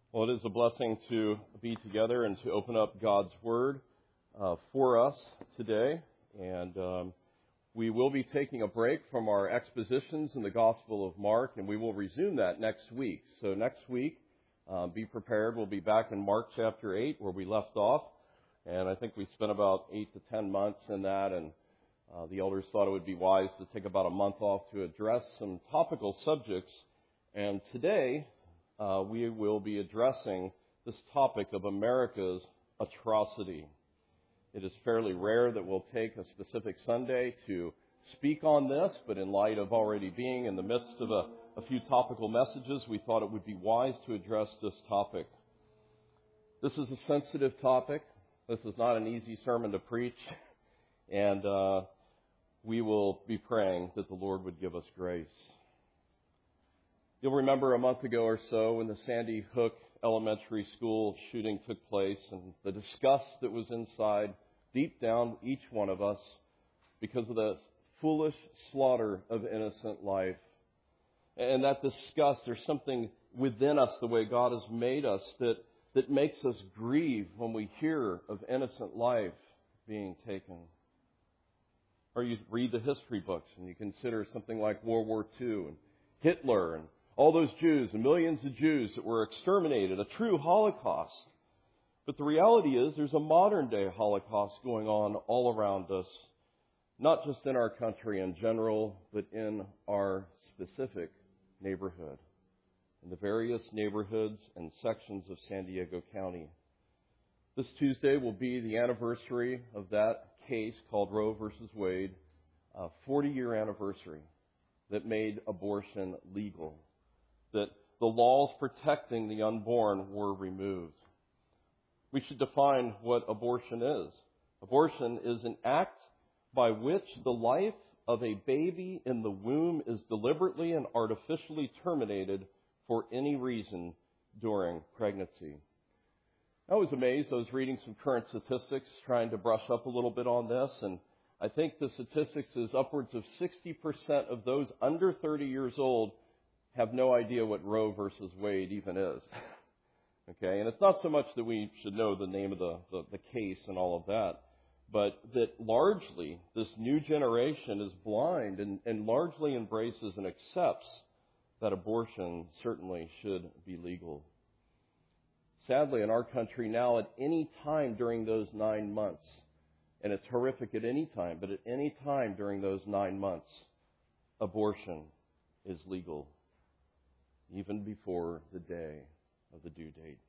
Well, it is a blessing to be together and to open up God's Word for us today. And we will be taking a break from our expositions in the Gospel of Mark, and we will resume that next week. So next week, be prepared. We'll be back in Mark chapter 8 where we left off. And I think we spent about 8 to 10 months in that, and the elders thought it would be wise to take about a month off to address some topical subjects. And today, we will be addressing this topic of America's atrocity. It is fairly rare that we'll take a specific Sunday to speak on this, but in light of already being in the midst of a few topical messages, we thought it would be wise to address this topic. This is a sensitive topic. This is not an easy sermon to preach, and we will be praying that the Lord would give us grace. You'll remember a month ago or so when the Sandy Hook Elementary School shooting took place and the disgust that was inside deep down each one of us because of the foolish slaughter of innocent life. And that disgust, there's something within us, the way God has made us, that makes us grieve when we hear of innocent life being taken. Or you read the history books and you consider something like World War II and Hitler and all those Jews and millions of Jews that were exterminated, a true Holocaust. But the reality is there's a modern-day Holocaust going on all around us, not just in our country in general, but in our specific neighborhood, in the various neighborhoods and sections of San Diego County. This Tuesday will be the anniversary of that case called Roe versus Wade, a 40-year anniversary that made abortion legal, that the laws protecting the unborn were removed. We should define what abortion is. Abortion is an act by which the life of a baby in the womb is deliberately and artificially terminated for any reason during pregnancy. I was amazed. I was reading some current statistics, trying to brush up a little bit on this, and I think the statistics is upwards of 60% of those under 30 years old have no idea what Roe versus Wade even is. Okay, and it's not so much that we should know the name of the case and all of that, but that largely this new generation is blind and largely embraces and accepts that abortion certainly should be legal. Sadly, in our country now, at any time during those 9 months, and it's horrific at any time, but at any time during those 9 months, abortion is legal, even before the day of the due date.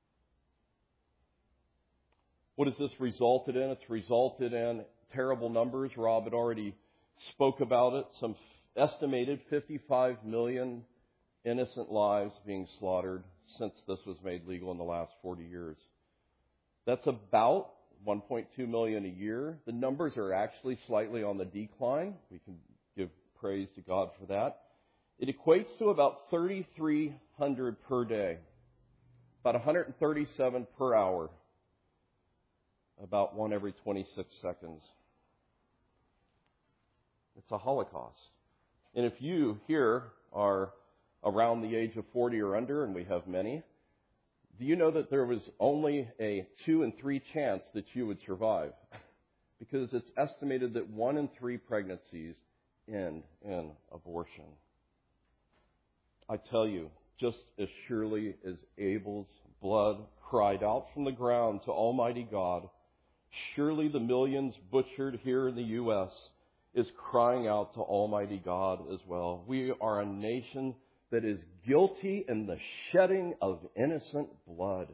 What has this resulted in? It's resulted in terrible numbers. Rob had already spoke about it. Some estimated 55 million innocent lives being slaughtered since this was made legal in the last 40 years. That's about 1.2 million a year. The numbers are actually slightly on the decline. We can give praise to God for that. It equates to about 3,300 per day, about 137 per hour, about one every 26 seconds. It's a Holocaust. And if you here are around the age of 40 or under, and we have many, do you know that there was only a 2 in 3 chance that you would survive? Because it's estimated that 1 in 3 pregnancies end in abortion. I tell you, just as surely as Abel's blood cried out from the ground to Almighty God, surely the millions butchered here in the U.S. is crying out to Almighty God as well. We are a nation that is guilty in the shedding of innocent blood.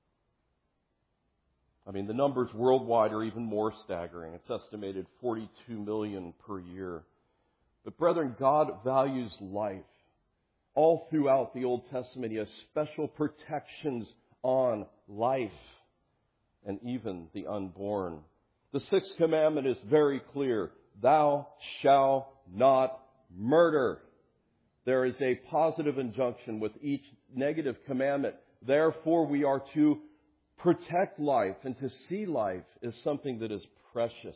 I mean, the numbers worldwide are even more staggering. It's estimated 42 million per year. But brethren, God values life. All throughout the Old Testament, He has special protections on life and even the unborn. The 6th commandment is very clear. Thou shalt not murder. There is a positive injunction with each negative commandment. Therefore, we are to protect life and to see life as something that is precious.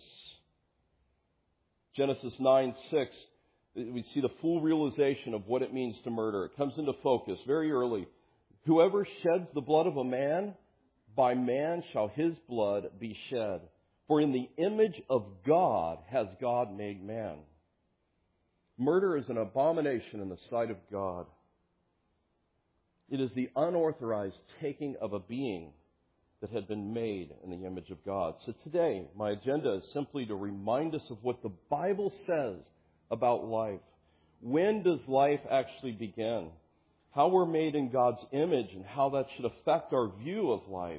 Genesis 9:6, we see the full realization of what it means to murder. It comes into focus very early. Whoever sheds the blood of a man, by man shall his blood be shed. For in the image of God has God made man. Murder is an abomination in the sight of God. It is the unauthorized taking of a being that had been made in the image of God. So today, my agenda is simply to remind us of what the Bible says about life. When does life actually begin? How we're made in God's image and how that should affect our view of life.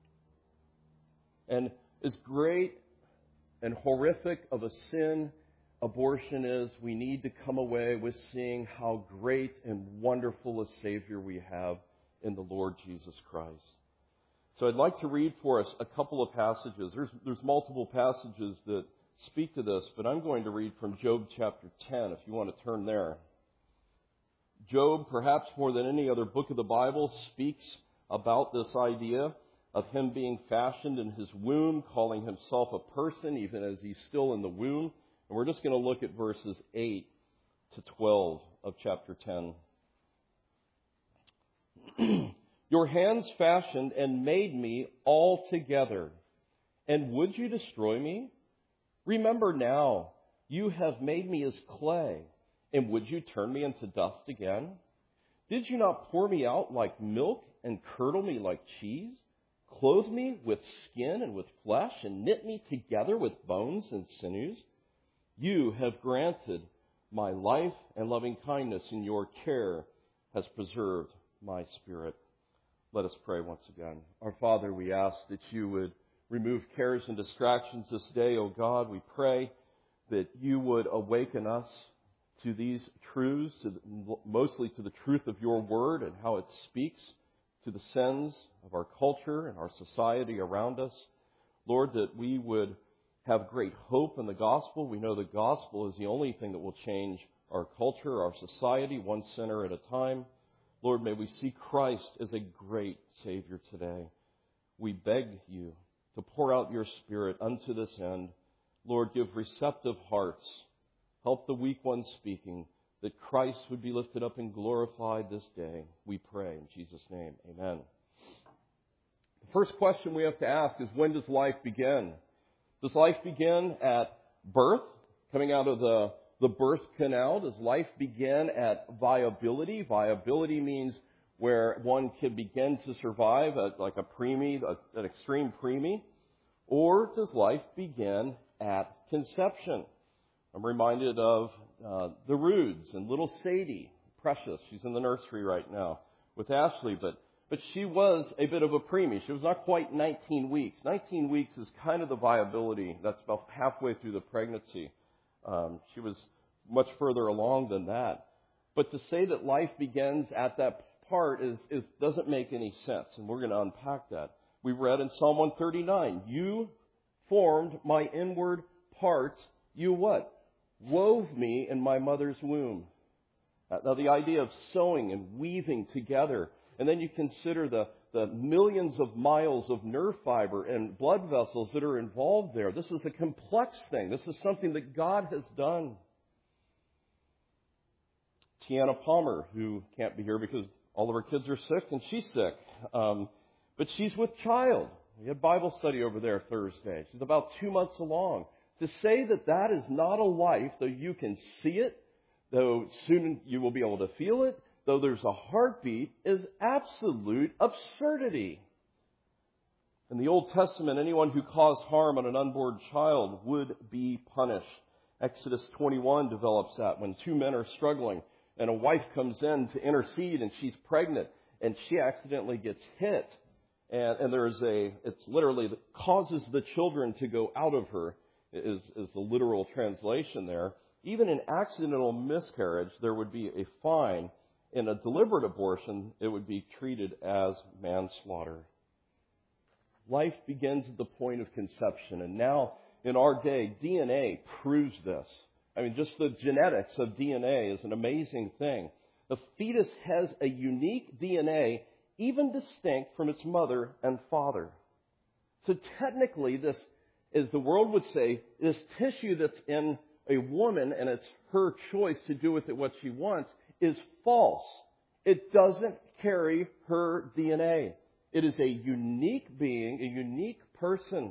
And as great and horrific of a sin abortion is, we need to come away with seeing how great and wonderful a Savior we have in the Lord Jesus Christ. So I'd like to read for us a couple of passages. There's multiple passages that speak to this, but I'm going to read from Job chapter 10, if you want to turn there. Job, perhaps more than any other book of the Bible, speaks about this idea of him being fashioned in his womb, calling himself a person even as he's still in the womb. And we're just going to look at verses 8 to 12 of chapter 10. Your hands fashioned and made me altogether. And would you destroy me? Remember now, you have made me as clay. And would you turn me into dust again? Did you not pour me out like milk and curdle me like cheese? Clothe me with skin and with flesh and knit me together with bones and sinews? You have granted my life and loving kindness, and your care has preserved my spirit. Let us pray once again. Our Father, we ask that you would remove cares and distractions this day, O God. We pray that you would awaken us to these truths, mostly to the truth of your word and how it speaks to the sins of our culture and our society around us. Lord, that we would have great hope in the gospel. We know the gospel is the only thing that will change our culture, our society, one sinner at a time. Lord, may we see Christ as a great Savior today. We beg you to pour out your Spirit unto this end. Lord, give receptive hearts. Help the weak ones speaking, that Christ would be lifted up and glorified this day. We pray in Jesus' name. Amen. The first question we have to ask is, when does life begin? Does life begin at birth, coming out of the birth canal? Does life begin at viability? Viability means where one can begin to survive at like a preemie, an extreme preemie. Or does life begin at conception? I'm reminded of the Roods and little Sadie, Precious. She's in the nursery right now with Ashley, but she was a bit of a preemie. She was not quite 19 weeks. 19 weeks is kind of the viability. That's about halfway through the pregnancy. She was much further along than that. But to say that life begins at that part doesn't make any sense, and we're going to unpack that. We read in Psalm 139, you formed my inward parts. You what? Wove me in my mother's womb. Now the idea of sewing and weaving together, and then you consider the millions of miles of nerve fiber and blood vessels that are involved there. This is a complex thing. This is something that God has done. Tiana Palmer, who can't be here because all of her kids are sick and she's sick, but she's with child. We had Bible study over there Thursday. She's about 2 months along. To say that is not a life, though you can see it, though soon you will be able to feel it, though there's a heartbeat, is absolute absurdity. In the Old Testament, anyone who caused harm on an unborn child would be punished. Exodus 21 develops that when two men are struggling and a wife comes in to intercede and she's pregnant and she accidentally gets hit. And it's literally that causes the children to go out of her. Is the literal translation there. Even in accidental miscarriage, there would be a fine. In a deliberate abortion, it would be treated as manslaughter. Life begins at the point of conception. And now, in our day, DNA proves this. I mean, just the genetics of DNA is an amazing thing. The fetus has a unique DNA, even distinct from its mother and father. So technically, this, as the world would say, this tissue that's in a woman, and it's her choice to do with it what she wants, is false. It doesn't carry her DNA. It is a unique being, a unique person.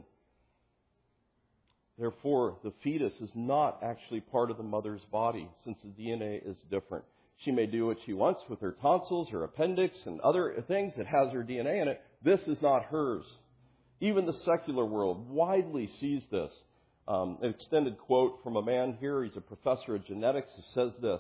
Therefore, the fetus is not actually part of the mother's body, since the DNA is different. She may do what she wants with her tonsils, her appendix, and other things that has her DNA in it. This is not hers. Even the secular world widely sees this. An extended quote from a man here, he's a professor of genetics, who says this: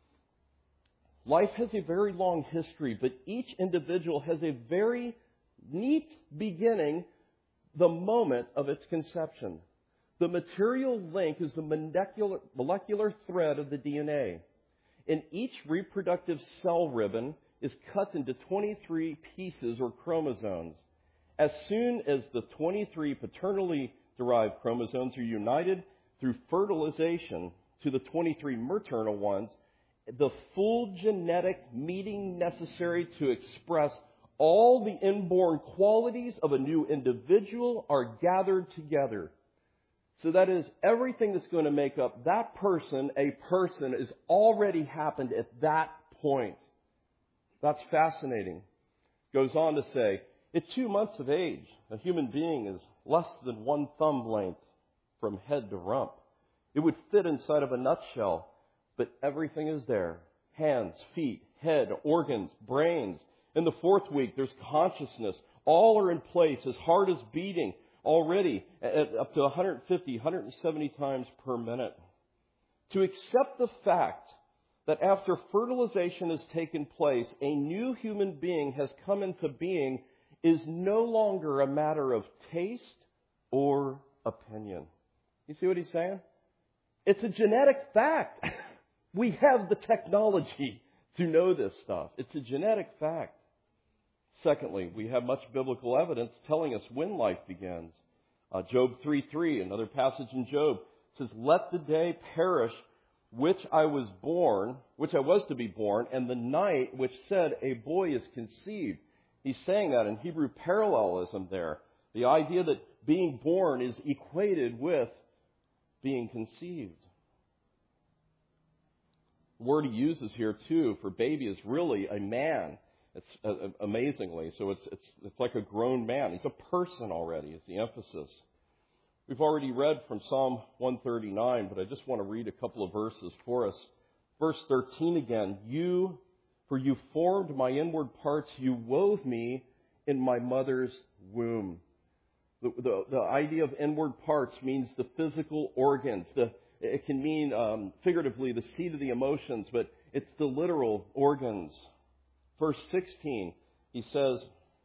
life has a very long history, but each individual has a very neat beginning, the moment of its conception. The material link is the molecular thread of the DNA. And each reproductive cell ribbon is cut into 23 pieces or chromosomes. As soon as the 23 paternally derived chromosomes are united through fertilization to the 23 maternal ones, the full genetic meeting necessary to express all the inborn qualities of a new individual are gathered together. So that is, everything that's going to make up that person a person has already happened at that point. That's fascinating. Goes on to say, at 2 months of age, a human being is less than 1 thumb length from head to rump. It would fit inside of a nutshell, but everything is there. Hands, feet, head, organs, brains. In the 4th week, there's consciousness. All are in place. His heart is beating already at up to 150, 170 times per minute. To accept the fact that after fertilization has taken place, a new human being has come into being is no longer a matter of taste or opinion. You see what he's saying? It's a genetic fact. We have the technology to know this stuff. It's a genetic fact. Secondly, we have much biblical evidence telling us when life begins. Job 3:3, another passage in Job, says, "Let the day perish which I was to be born, and the night which said a boy is conceived." He's saying that in Hebrew parallelism there. The idea that being born is equated with being conceived. The word he uses here, too, for baby is really a man. It's amazingly. So it's like a grown man. He's a person already, is the emphasis. We've already read from Psalm 139, but I just want to read a couple of verses for us. Verse 13 again. For you formed my inward parts, you wove me in my mother's womb. The idea of inward parts means the physical organs. It can mean, figuratively, the seat of the emotions, but it's the literal organs. Verse 16, he says,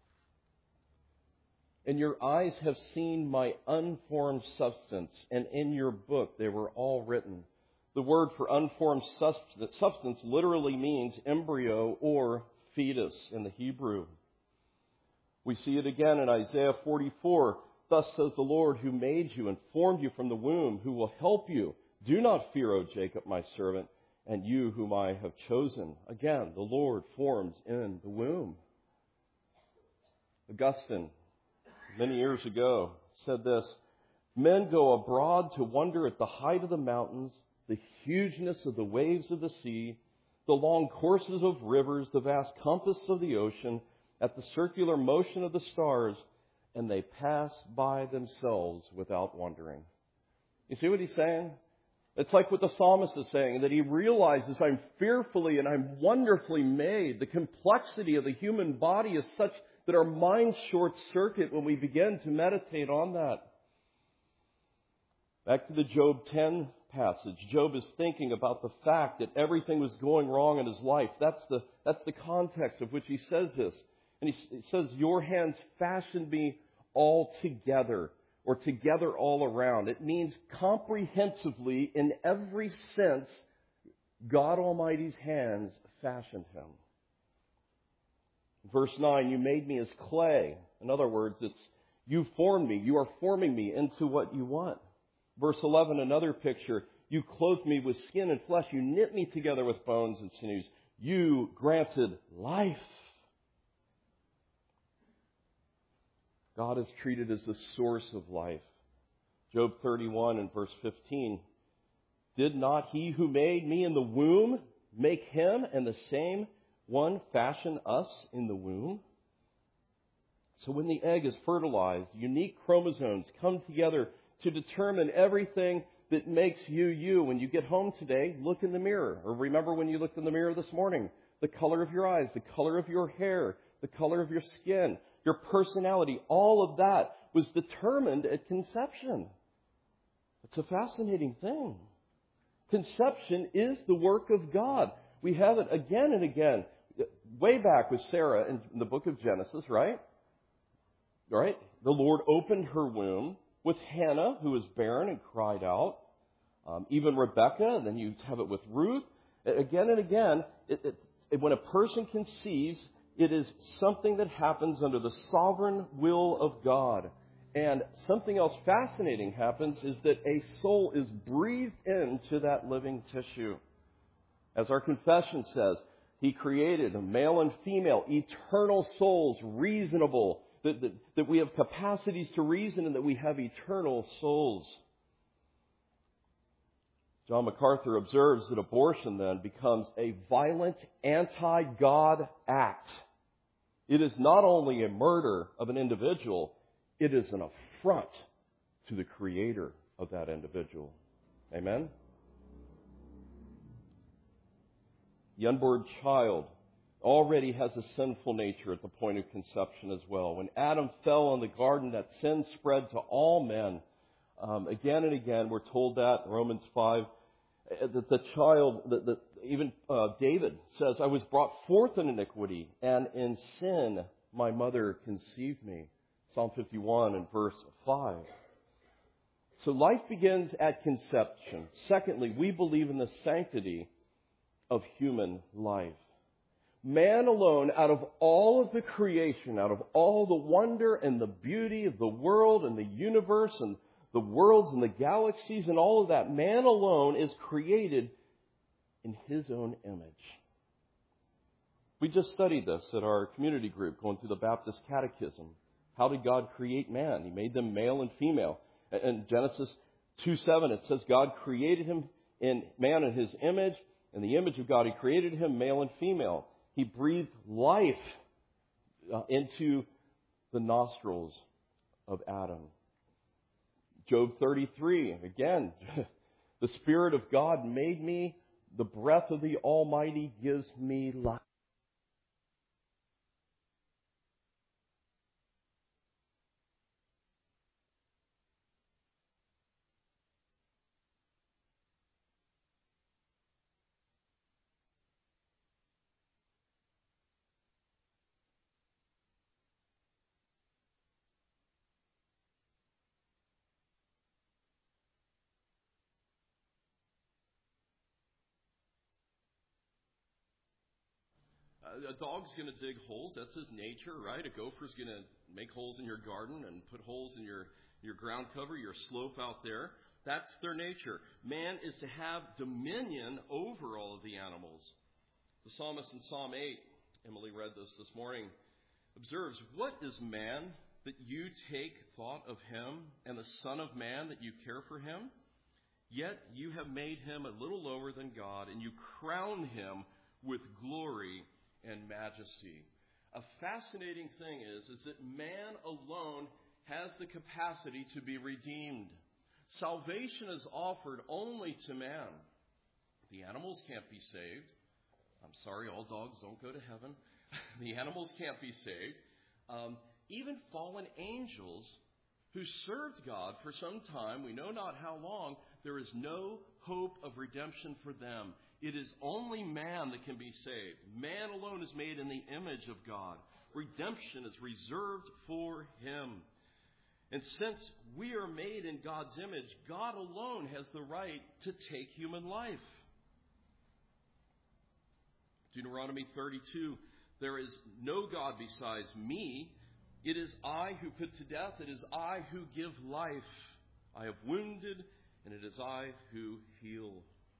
"And your eyes have seen my unformed substance, and in your book they were all written." The word for unformed substance literally means embryo or fetus in the Hebrew. We see it again in Isaiah 44. "Thus says the Lord who made you and formed you from the womb, who will help you. Do not fear, O Jacob, my servant, and you whom I have chosen." Again, the Lord forms in the womb. Augustine, many years ago, said this: "Men go abroad to wonder at the height of the mountains, the hugeness of the waves of the sea, the long courses of rivers, the vast compass of the ocean, at the circular motion of the stars, and they pass by themselves without wondering." You see what he's saying? It's like what the psalmist is saying, that he realizes I'm fearfully and I'm wonderfully made. The complexity of the human body is such that our minds short circuit when we begin to meditate on that. Back to the Job 10 passage. Job is thinking about the fact that everything was going wrong in his life. That's the context of which he says this. And he says, "Your hands fashioned me all together," or together all around. It means comprehensively, in every sense, God Almighty's hands fashioned him. Verse 9, "You made me as clay." In other words, it's you formed me. You are forming me into what you want. Verse 11, another picture. "You clothed me with skin and flesh. You knit me together with bones and sinews. You granted life." God is treated as the source of life. Job 31 and verse 15. "Did not he who made me in the womb make him, and the same one fashion us in the womb? So when the egg is fertilized, unique chromosomes come together to determine everything that makes you, you. When you get home today, look in the mirror. Or remember when you looked in the mirror this morning. The color of your eyes, the color of your hair, the color of your skin, your personality, all of that was determined at conception. It's a fascinating thing. Conception is the work of God. We have it again and again. Way back with Sarah in the book of Genesis, right? Right? The Lord opened her womb with Hannah, who was barren and cried out. Even Rebecca, and then you have it with Ruth. Again and again, when a person conceives, it is something that happens under the sovereign will of God. And something else fascinating happens is that a soul is breathed into that living tissue. As our confession says, He created a male and female, eternal souls, reasonable, that we have capacities to reason and that we have eternal souls. John MacArthur observes that abortion then becomes a violent anti-God act. It is not only a murder of an individual, it is an affront to the Creator of that individual. Amen? The unborn child already has a sinful nature at the point of conception as well. When Adam fell in the garden, that sin spread to all men. Again and again, we're told that in Romans 5, that the child, even David says, I was brought forth in iniquity, and in sin my mother conceived me. Psalm 51 and verse 5. So life begins at conception. Secondly, we believe in the sanctity of human life. Man alone, out of all of the creation, out of all the wonder and the beauty of the world and the universe and the worlds and the galaxies and all of that, man alone is created in His own image. We just studied this at our community group going through the Baptist Catechism. How did God create man? He made them male and female. In Genesis 2:7 it says God created him in man in His image. In the image of God He created him, male and female. He breathed life into the nostrils of Adam. Job 33, again, the Spirit of God made me, the breath of the Almighty gives me life. A dog's going to dig holes. That's his nature, right? A gopher's going to make holes in your garden and put holes in your ground cover, your slope out there. That's their nature. Man is to have dominion over all of the animals. The psalmist in Psalm 8, Emily read this morning, observes, what is man that you take thought of him, and the Son of Man that you care for him? Yet you have made him a little lower than God, and you crown him with glory and majesty. A fascinating thing is that man alone has the capacity to be redeemed. Salvation is offered only to man. The animals can't be saved. I'm sorry, all dogs don't go to heaven. The animals can't be saved. Even fallen angels who served God for some time, we know not how long, there is no hope of redemption for them. It is only man that can be saved. Man alone is made in the image of God. Redemption is reserved for Him. And since we are made in God's image, God alone has the right to take human life. Deuteronomy 32, there is no God besides me. It is I who put to death. It is I who give life. I have wounded, and it is I who heal.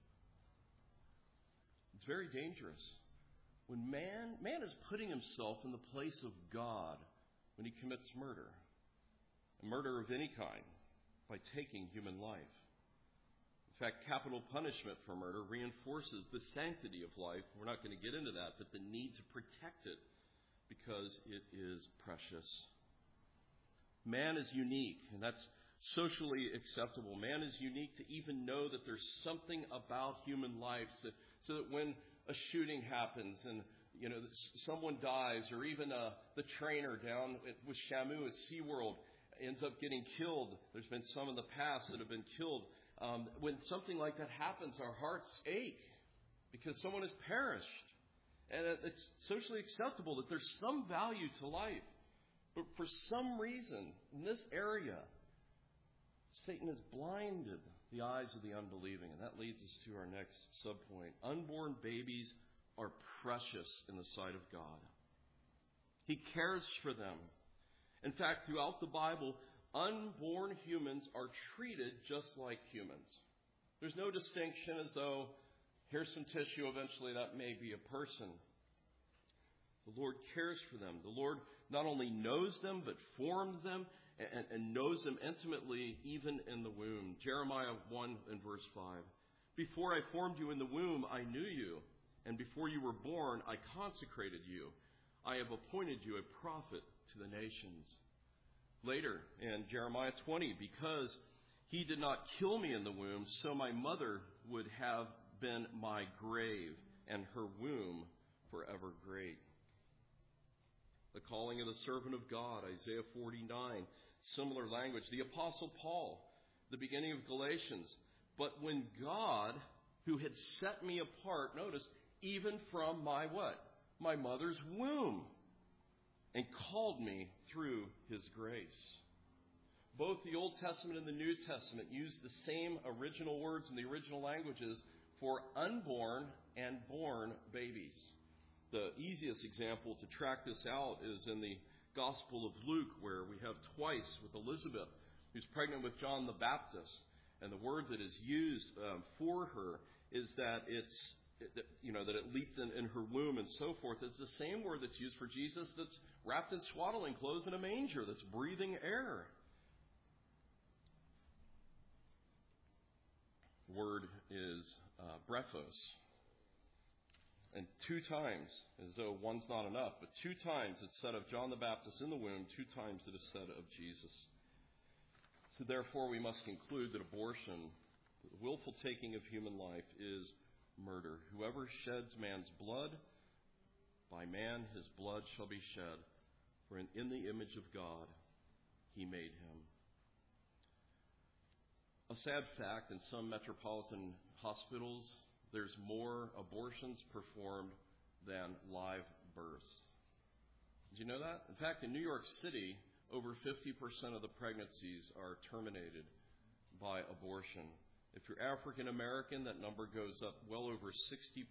It's very dangerous. When man is putting himself in the place of God when he commits murder. A murder of any kind by taking human life. In In fact, capital punishment for murder reinforces the sanctity of life. We're not going to get into that, but the need to protect it because it is precious. Man is unique, and that's socially acceptable. Man is unique to even know that there's something about human life so that when a shooting happens and someone dies, or even the trainer down with Shamu at SeaWorld ends up getting killed. There's been some in the past that have been killed. When something like that happens, our hearts ache because someone has perished. And it's socially acceptable that there's some value to life. But for some reason, in this area, Satan has blinded the eyes of the unbelieving. And that leads us to our next subpoint. Unborn babies are precious in the sight of God. He cares for them. In fact, throughout the Bible, unborn humans are treated just like humans. There's no distinction as though here's some tissue, eventually that may be a person. The Lord cares for them. The Lord not only knows them, but formed them and knows them intimately even in the womb. Jeremiah 1 and verse 5. Before I formed you in the womb, I knew you. And before you were born, I consecrated you. I have appointed you a prophet to the nations. Later in Jeremiah 20, because he did not kill me in the womb, so my mother would have been my grave, and her womb forever great. The calling of the servant of God, Isaiah 49, similar language. The Apostle Paul, the beginning of Galatians. But when God, who had set me apart, notice, even from my what? My mother's womb, and called me through his grace. Both the Old Testament and the New Testament use the same original words in the original languages for unborn and born babies. The easiest example to track this out is in the Gospel of Luke, where we have twice with Elizabeth, who's pregnant with John the Baptist. And the word that is used for her is that that it leaped in her womb and so forth. It's the same word that's used for Jesus that's wrapped in swaddling clothes in a manger, that's breathing air. The word is brephos. And 2 times, as though one's not enough, but 2 times it's said of John the Baptist in the womb, 2 times it is said of Jesus. So therefore we must conclude that abortion, the willful taking of human life, is murder. Whoever sheds man's blood, by man his blood shall be shed, for in the image of God he made him. A sad fact, in some metropolitan hospitals, there's more abortions performed than live births. Did you know that? In fact, in New York City, over 50% of the pregnancies are terminated by abortion. If you're African American, that number goes up well over 60%.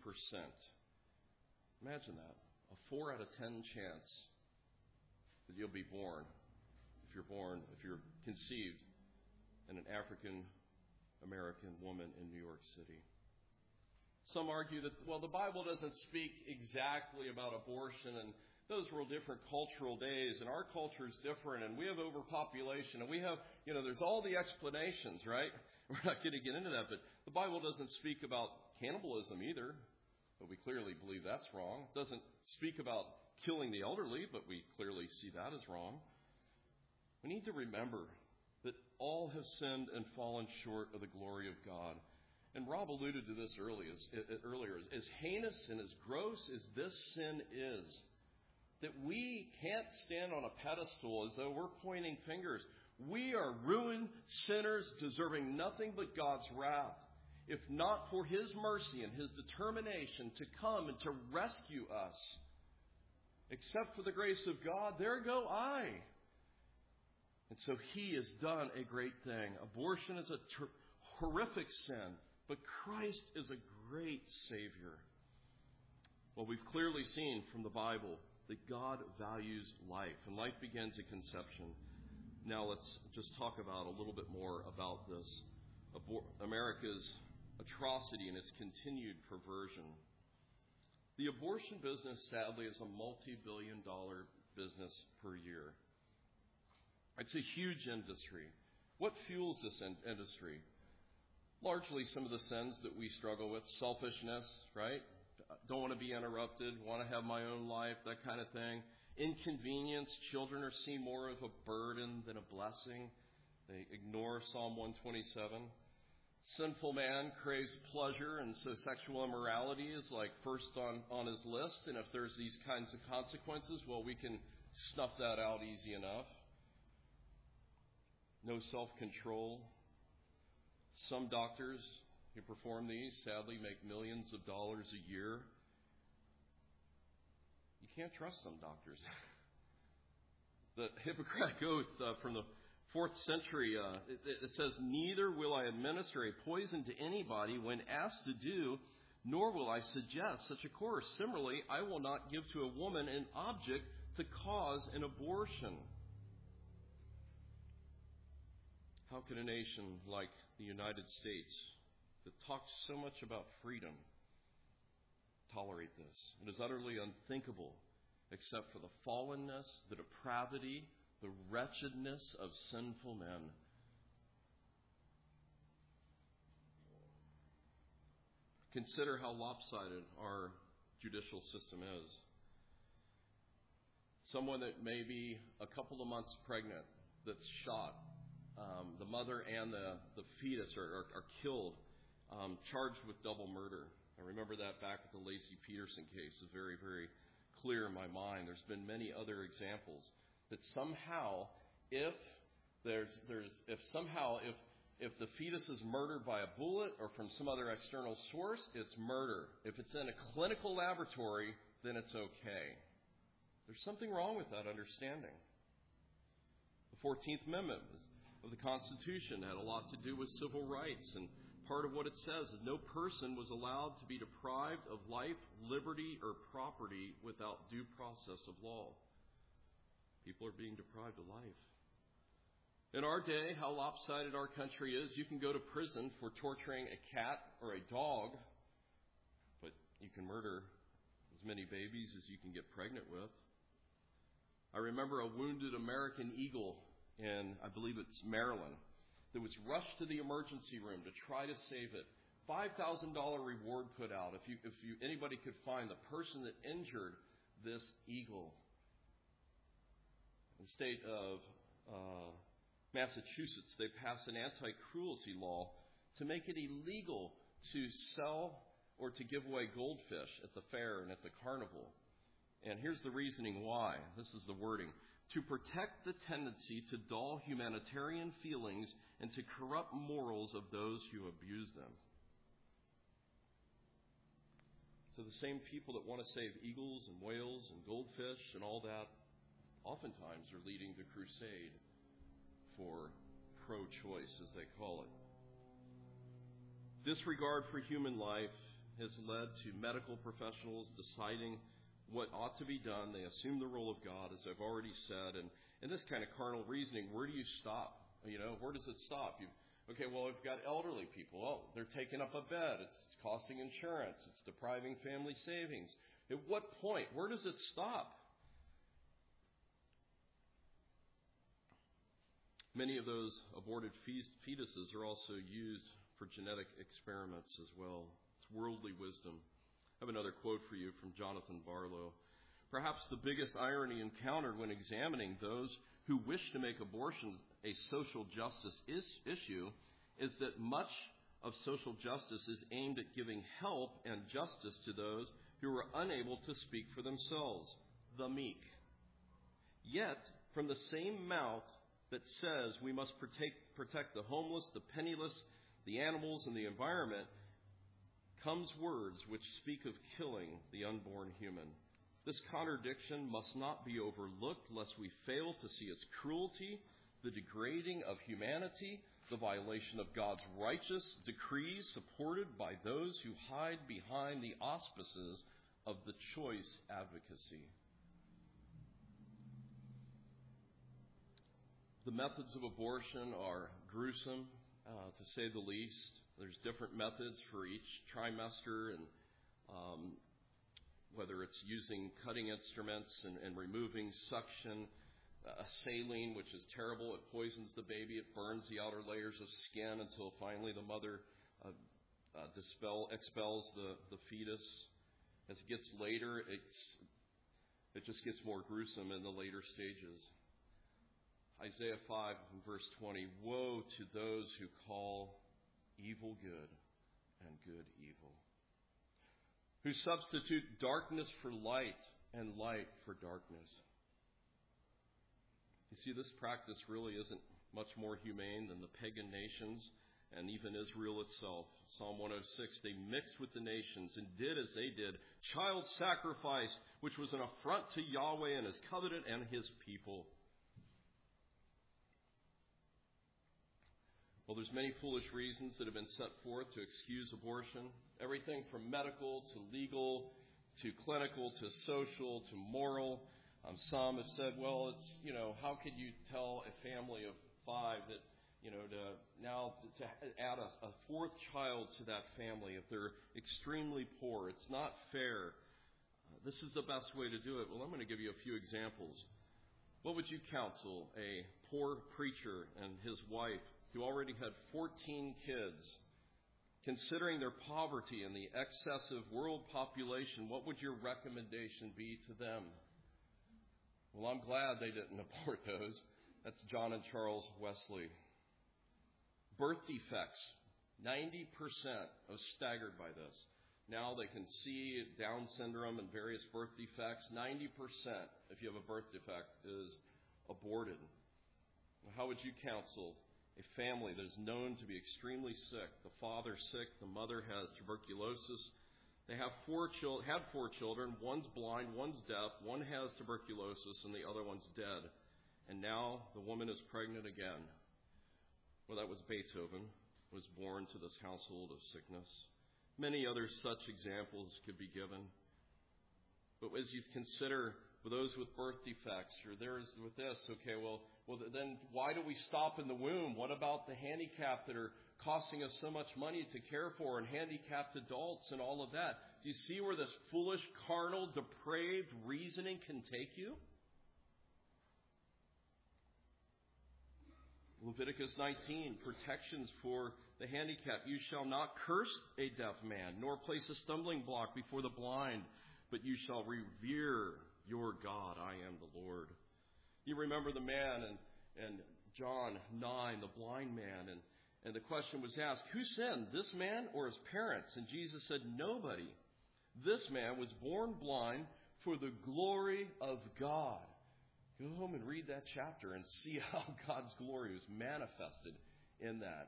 Imagine that. A 4 out of 10 chance that you'll be born, if you're conceived in an African American woman in New York City. Some argue that, the Bible doesn't speak exactly about abortion, and those were different cultural days, and our culture is different, and we have overpopulation, and we have, there's all the explanations, right? We're not going to get into that, but the Bible doesn't speak about cannibalism either, but we clearly believe that's wrong. It doesn't speak about killing the elderly, but we clearly see that as wrong. We need to remember that all have sinned and fallen short of the glory of God. And Rob alluded to this earlier. As heinous and as gross as this sin is, that we can't stand on a pedestal as though we're pointing fingers. We are ruined sinners deserving nothing but God's wrath. If not for his mercy and his determination to come and to rescue us, except for the grace of God, there go I. And so he has done a great thing. Abortion is a horrific sin, but Christ is a great Savior. Well, we've clearly seen from the Bible that God values life, and life begins at conception. Now let's just talk about a little bit more about this. America's atrocity and its continued perversion. The abortion business, sadly, is a multi-billion-dollar business per year. It's a huge industry. What fuels this industry? largely some of the sins that we struggle with. Selfishness, right? Don't want to be interrupted, want to have my own life, that kind of thing. Inconvenience. Children are seen more of a burden than a blessing. They ignore Psalm 127. Sinful man craves pleasure, and so sexual immorality is like first on his list. And if there's these kinds of consequences, well, we can snuff that out easy enough. No self-control. Some doctors who perform these sadly make millions of dollars a year. You can't trust some doctors. The Hippocratic Oath from the 4th century, it says, "Neither will I administer a poison to anybody when asked to do, nor will I suggest such a course. Similarly, I will not give to a woman an object to cause an abortion." How can a nation like the United States, that talks so much about freedom, tolerate this? It is utterly unthinkable, except for the fallenness, the depravity, the wretchedness of sinful men. Consider how lopsided our judicial system is. Someone that may be a couple of months pregnant, that's shot, the mother and the fetus are killed, charged with double murder. I remember that back at the Lacey Peterson case. Is very, very clear in my mind. There's been many other examples that somehow, if the fetus is murdered by a bullet or from some other external source, it's murder. If it's in a clinical laboratory, then it's okay. There's something wrong with that understanding. The 14th Amendment of the Constitution had a lot to do with civil rights, and part of what it says is no person was allowed to be deprived of life, liberty, or property without due process of law. People are being deprived of life. In our day, how lopsided our country is, you can go to prison for torturing a cat or a dog, but you can murder as many babies as you can get pregnant with. I remember a wounded American eagle in, I believe it's Maryland, that was rushed to the emergency room to try to save it. $5,000 reward put out if anybody could find the person that injured this eagle. In the state of Massachusetts, they passed an anti-cruelty law to make it illegal to sell or to give away goldfish at the fair and at the carnival. And here's the reasoning why. This is the wording. To protect the tendency to dull humanitarian feelings and to corrupt morals of those who abuse them. So the same people that want to save eagles and whales and goldfish and all that, oftentimes are leading the crusade for pro-choice, as they call it. Disregard for human life has led to medical professionals deciding what ought to be done. They assume the role of God, as I've already said. And this kind of carnal reasoning, where do you stop? Where does it stop? We've got elderly people. Well, they're taking up a bed. It's costing insurance. It's depriving family savings. At what point? Where does it stop? Many of those aborted fetuses are also used for genetic experiments as well. It's worldly wisdom. I have another quote for you from Jonathan Barlow. Perhaps the biggest irony encountered when examining those who wish to make abortion a social justice issue is that much of social justice is aimed at giving help and justice to those who are unable to speak for themselves, the meek. Yet, from the same mouth that says we must protect the homeless, the penniless, the animals, and the environment, comes words which speak of killing the unborn human. This contradiction must not be overlooked lest we fail to see its cruelty, the degrading of humanity, the violation of God's righteous decrees supported by those who hide behind the auspices of the choice advocacy. The methods of abortion are gruesome, to say the least. There's different methods for each trimester, and whether it's using cutting instruments and removing suction, saline, which is terrible. It poisons the baby. It burns the outer layers of skin until finally the mother expels the fetus. As it gets later, it just gets more gruesome in the later stages. Isaiah 5 verse 20, woe to those who call evil good and good evil, who substitute darkness for light and light for darkness. You see, this practice really isn't much more humane than the pagan nations and even Israel itself. Psalm 106, they mixed with the nations and did as they did, child sacrifice, which was an affront to Yahweh and his covenant and his people. Well, there's many foolish reasons that have been set forth to excuse abortion. Everything from medical to legal to clinical to social to moral. Some have said, well, it's, how could you tell a family of 5 that, to add a 4th child to that family if they're extremely poor? It's not fair. This is the best way to do it. Well, I'm going to give you a few examples. What would you counsel a poor preacher and his wife who already had 14 kids, considering their poverty and the excessive world population? What would your recommendation be to them? Well, I'm glad they didn't abort those. That's John and Charles Wesley. Birth defects. 90% are staggered by this. Now they can see Down syndrome and various birth defects. 90%, if you have a birth defect, is aborted. How would you counsel a family that is known to be extremely sick? The father sick, the mother has tuberculosis. They had 4 children. One's blind, one's deaf, one has tuberculosis, and the other one's dead. And now the woman is pregnant again. Well, that was Beethoven, was born to this household of sickness. Many other such examples could be given. But as you consider for those with birth defects, or there's with this, okay, well, then why do we stop in the womb? What about the handicapped that are costing us so much money to care for, and handicapped adults and all of that? Do you see where this foolish, carnal, depraved reasoning can take you? Leviticus 19, protections for the handicapped. You shall not curse a deaf man, nor place a stumbling block before the blind, but you shall revere your God. I am the Lord. You remember the man in John 9, the blind man, and the question was asked, who sinned, this man or his parents? And Jesus said, nobody. This man was born blind for the glory of God. Go home and read that chapter and see how God's glory was manifested in that.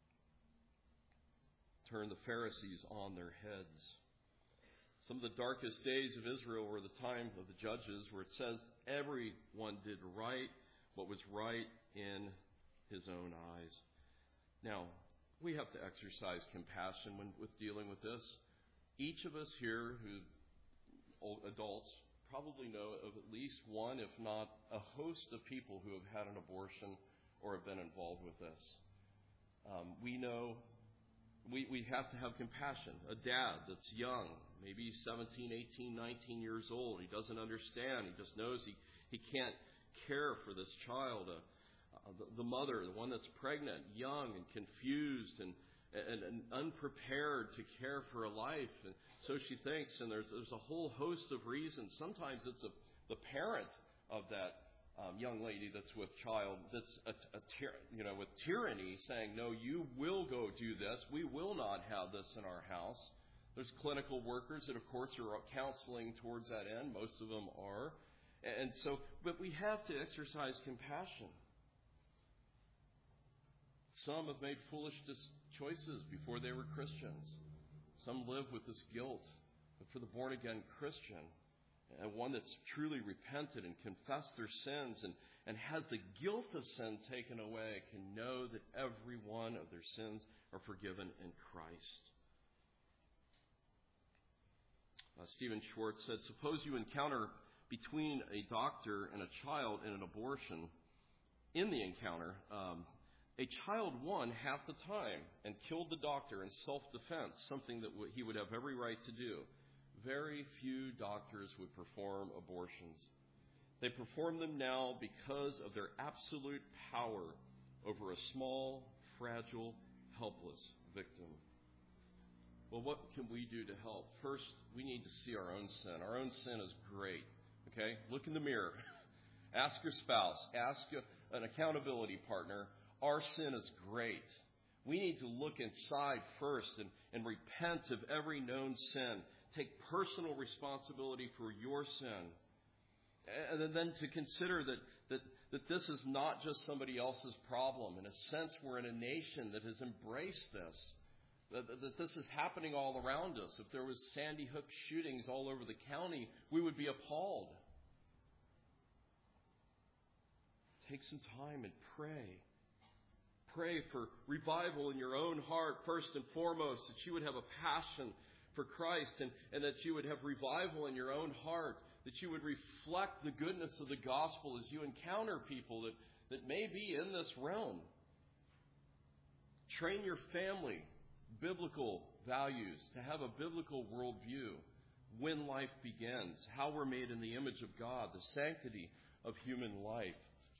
Turn the Pharisees on their heads. Some of the darkest days of Israel were the time of the judges, where it says everyone did right, what was right in his own eyes. Now, we have to exercise compassion with dealing with this. Each of us here, adults, probably know of at least one, if not a host of people who have had an abortion or have been involved with this. We know we have to have compassion. A dad that's young, maybe 17, 18, 19 years old, he doesn't understand. He just knows he can't care for this child. The mother, the one that's pregnant, young and confused and unprepared to care for a life. And so she thinks, and there's a whole host of reasons. Sometimes it's the parent of that young lady that's with child, that's with tyranny, saying, no, you will go do this. We will not have this in our house. There's clinical workers that, of course, are counseling towards that end. Most of them are. And so, but we have to exercise compassion. Some have made foolish choices before they were Christians. Some live with this guilt. But for the born-again Christian, and one that's truly repented and confessed their sins and has the guilt of sin taken away, can know that every one of their sins are forgiven in Christ. Stephen Schwartz said, suppose you encounter between a doctor and a child in an abortion. In the encounter, a child won half the time and killed the doctor in self-defense, something that he would have every right to do. Very few doctors would perform abortions. They perform them now because of their absolute power over a small, fragile, helpless victim. Well, what can we do to help? First, we need to see our own sin. Our own sin is great. Okay? Look in the mirror. Ask your spouse. Ask an accountability partner. Our sin is great. We need to look inside first and repent of every known sin. Take personal responsibility for your sin. And then to consider that this is not just somebody else's problem. In a sense, we're in a nation that has embraced this. That this is happening all around us. If there was Sandy Hook shootings all over the county, we would be appalled. Take some time and pray. Pray for revival in your own heart, first and foremost, that you would have a passion for Christ and that you would have revival in your own heart, that you would reflect the goodness of the gospel as you encounter people that may be in this realm. Train your family. Biblical values, to have a biblical worldview, when life begins, how we're made in the image of God, the sanctity of human life.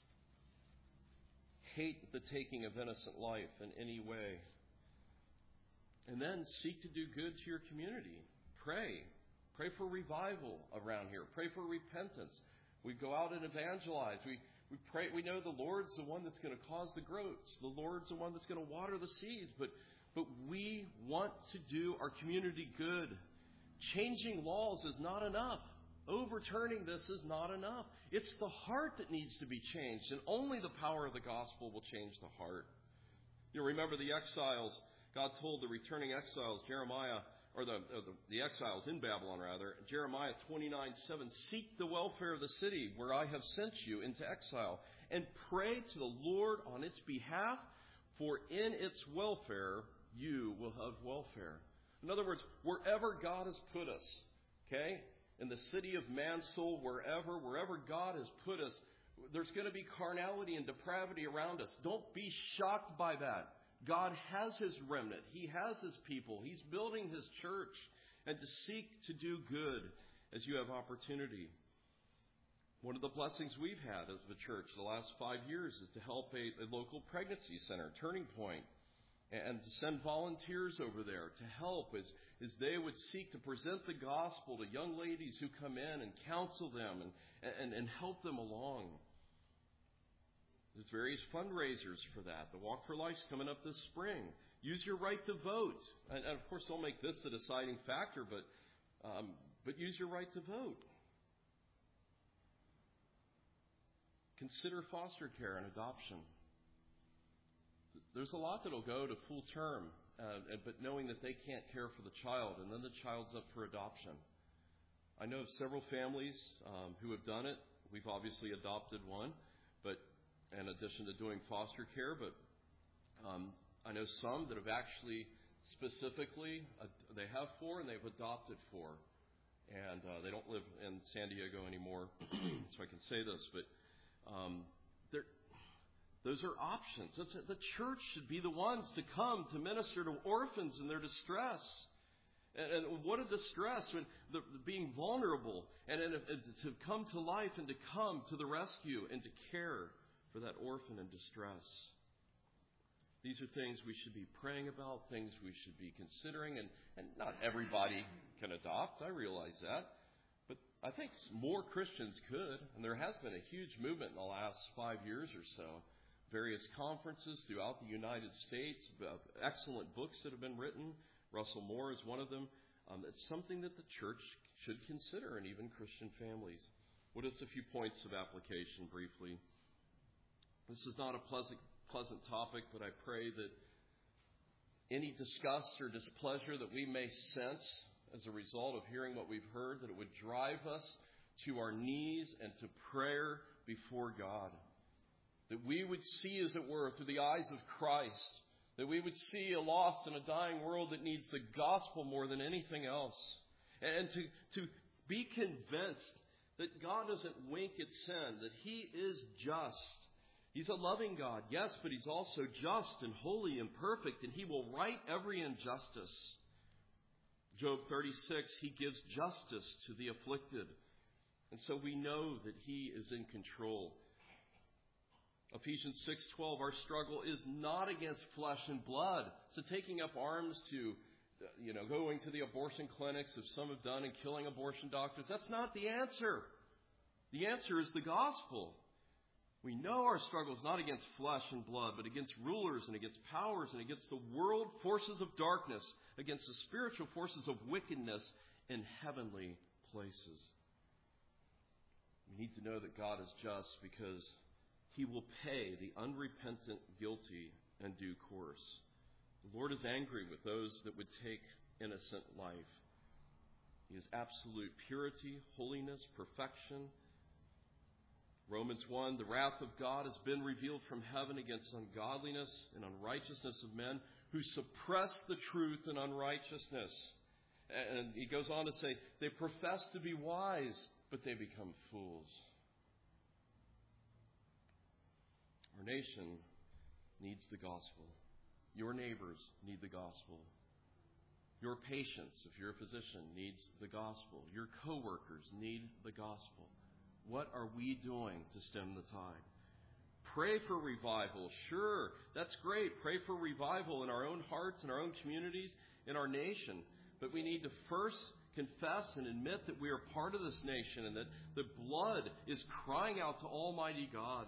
Hate the taking of innocent life in any way. And then seek to do good to your community. Pray. Pray for revival around here. Pray for repentance. We go out and evangelize. We pray. We know the Lord's the one that's going to cause the growths. The Lord's the one that's going to water the seeds. But we want to do our community good. Changing laws is not enough. Overturning this is not enough. It's the heart that needs to be changed, and only the power of the gospel will change the heart. You remember the exiles. God told the returning exiles, Jeremiah, or the exiles in Babylon, rather, Jeremiah 29:7, seek the welfare of the city where I have sent you into exile, and pray to the Lord on its behalf, for in its welfare you will have welfare. In other words, wherever God has put us, okay, in the city of Mansoul, wherever God has put us, there's going to be carnality and depravity around us. Don't be shocked by that. God has His remnant. He has His people. He's building His church. And to seek to do good as you have opportunity. One of the blessings we've had as the church the last 5 years is to help a local pregnancy center, Turning Point, and to send volunteers over there to help as they would seek to present the gospel to young ladies who come in and counsel them and help them along. There's various fundraisers for that. The Walk for Life's coming up this spring. Use your right to vote. And of course, don't make this the deciding factor, but use your right to vote. Consider foster care and adoption. There's a lot that will go to full term, but knowing that they can't care for the child, and then the child's up for adoption. I know of several families who have done it. We've obviously adopted one, but in addition to doing foster care, but I know some that have actually specifically, they have 4 and they've adopted 4. And they don't live in San Diego anymore, so I can say this, but those are options. The church should be the ones to come to minister to orphans in their distress. And what a distress when being vulnerable and to come to life and to come to the rescue and to care for that orphan in distress. These are things we should be praying about, things we should be considering, and not everybody can adopt. I realize that. But I think more Christians could, and there has been a huge movement in the last 5 years or so. Various conferences throughout the United States, excellent books that have been written. Russell Moore is one of them. It's something that the church should consider, and even Christian families. Well, just a few points of application briefly. This is not a pleasant topic, but I pray that any disgust or displeasure that we may sense as a result of hearing what we've heard, that it would drive us to our knees and to prayer before God. That we would see, as it were, through the eyes of Christ. That we would see a lost and a dying world that needs the gospel more than anything else. And to be convinced that God doesn't wink at sin, that He is just. He's a loving God, yes, but He's also just and holy and perfect, and He will right every injustice. Job 36, He gives justice to the afflicted. And so we know that He is in control. Ephesians 6:12, our struggle is not against flesh and blood. So taking up arms to going to the abortion clinics, as some have done, and killing abortion doctors. That's not the answer. The answer is the gospel. We know our struggle is not against flesh and blood, but against rulers and against powers and against the world forces of darkness, against the spiritual forces of wickedness in heavenly places. We need to know that God is just because He will pay the unrepentant guilty in due course. The Lord is angry with those that would take innocent life. He is absolute purity, holiness, perfection. Romans 1, the wrath of God has been revealed from heaven against ungodliness and unrighteousness of men who suppress the truth in unrighteousness. And he goes on to say, they profess to be wise, but they become fools. Our nation needs the gospel. Your neighbors need the gospel. Your patients, if you're a physician, needs the gospel. Your coworkers need the gospel. What are we doing to stem the tide? Pray for revival. Sure, that's great. Pray for revival in our own hearts, in our own communities, in our nation. But we need to first confess and admit that we are part of this nation and that the blood is crying out to Almighty God.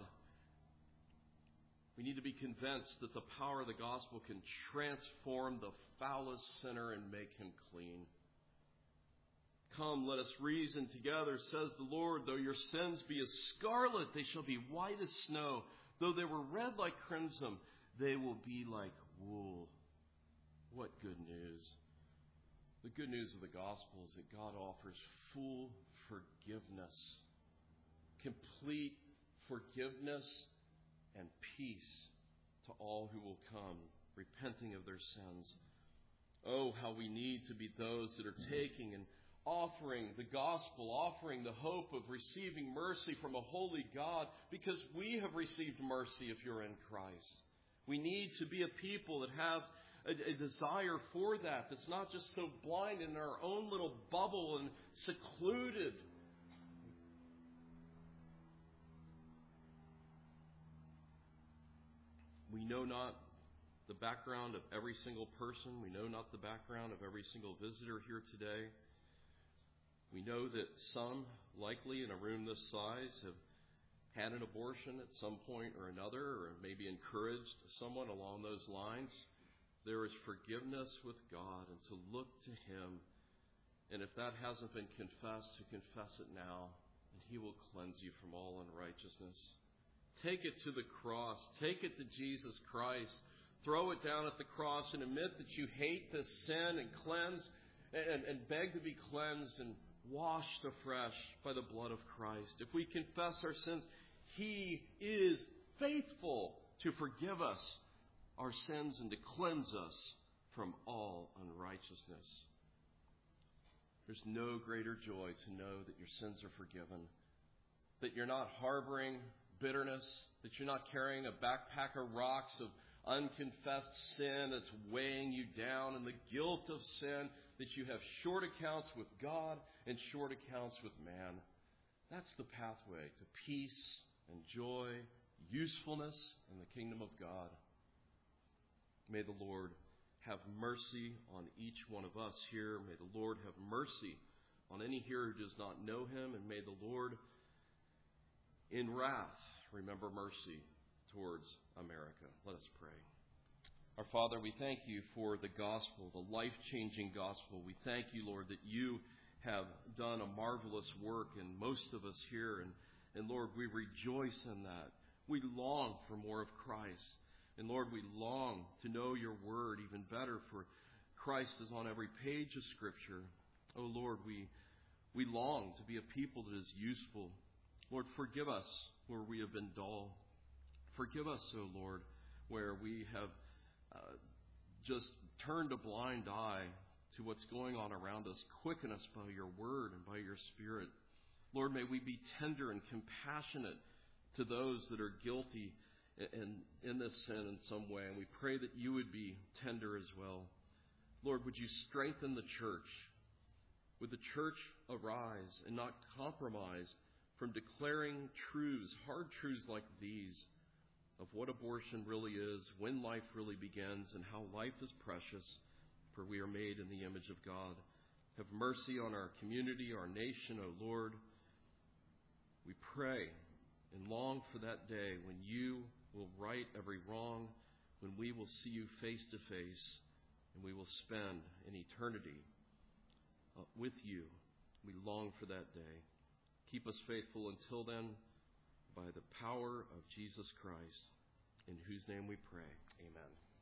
We need to be convinced that the power of the gospel can transform the foulest sinner and make him clean. Come, let us reason together, says the Lord. Though your sins be as scarlet, they shall be white as snow. Though they were red like crimson, they will be like wool. What good news. The good news of the gospel is that God offers full forgiveness, complete forgiveness and peace to all who will come, repenting of their sins. Oh, how we need to be those that are taking and offering the gospel, offering the hope of receiving mercy from a holy God, because we have received mercy if you're in Christ. We need to be a people that have a desire for that, that's not just so blind in our own little bubble and secluded. We know not the background of every single person. We know not the background of every single visitor here today. We know that some, likely in a room this size, have had an abortion at some point or another, or maybe encouraged someone along those lines. There is forgiveness with God, and to look to Him. And if that hasn't been confessed, to confess it now, and He will cleanse you from all unrighteousness. Take it to the cross. Take it to Jesus Christ. Throw it down at the cross and admit that you hate this sin and cleanse and beg to be cleansed and washed afresh by the blood of Christ. If we confess our sins, He is faithful to forgive us our sins and to cleanse us from all unrighteousness. There's no greater joy to know that your sins are forgiven, that you're not harboring bitterness, that you're not carrying a backpack of rocks of unconfessed sin that's weighing you down, and the guilt of sin, that you have short accounts with God and short accounts with man. That's the pathway to peace and joy, usefulness in the kingdom of God. May the Lord have mercy on each one of us here. May the Lord have mercy on any here who does not know Him. And may the Lord, in wrath, remember mercy towards America. Let us pray. Our Father, we thank You for the gospel, the life-changing gospel. We thank You, Lord, that You have done a marvelous work in most of us here. And Lord, we rejoice in that. We long for more of Christ. And Lord, we long to know Your word even better, for Christ is on every page of Scripture. Oh Lord, we long to be a people that is useful. Lord, forgive us where we have been dull. Forgive us, oh Lord, where we have just turned a blind eye to what's going on around us. Quicken us by Your word and by Your Spirit. Lord, may we be tender and compassionate to those that are guilty in this sin in some way. And we pray that You would be tender as well. Lord, would You strengthen the church? Would the church arise and not compromise from declaring truths, hard truths like these, of what abortion really is, when life really begins, and how life is precious. for we are made in the image of God. Have mercy on our community, our nation, O Lord. We pray and long for that day when you will right every wrong, when we will see you face to face, and we will spend an eternity with you. We long for that day. Keep us faithful until then by the power of Jesus Christ, in whose name we pray. Amen.